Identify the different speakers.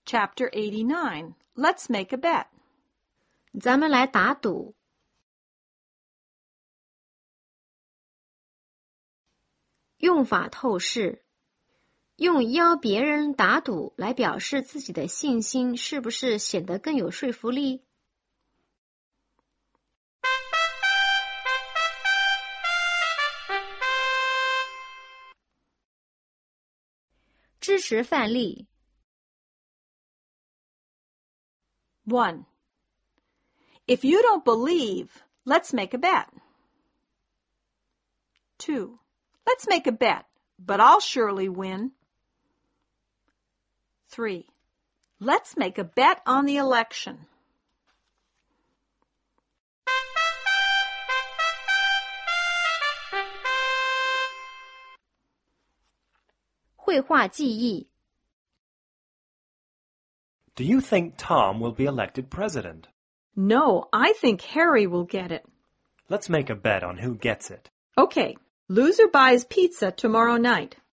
Speaker 1: Chapter 89. Let's make a bet.
Speaker 2: 咱们来打赌。用法透视，用邀别人打赌来表示自己的信心是不是显得更有说服力？支持范例。
Speaker 1: 1. If you don't believe, let's make a bet. 2. Let's make a bet, but I'll surely win. 3. Let's make a bet on the election.
Speaker 2: 绘画记忆。
Speaker 3: Do you think Tom will be elected president?
Speaker 1: No, I think Harry will get it.
Speaker 3: Let's make a bet on who gets it.
Speaker 1: Okay, loser buys pizza tomorrow night.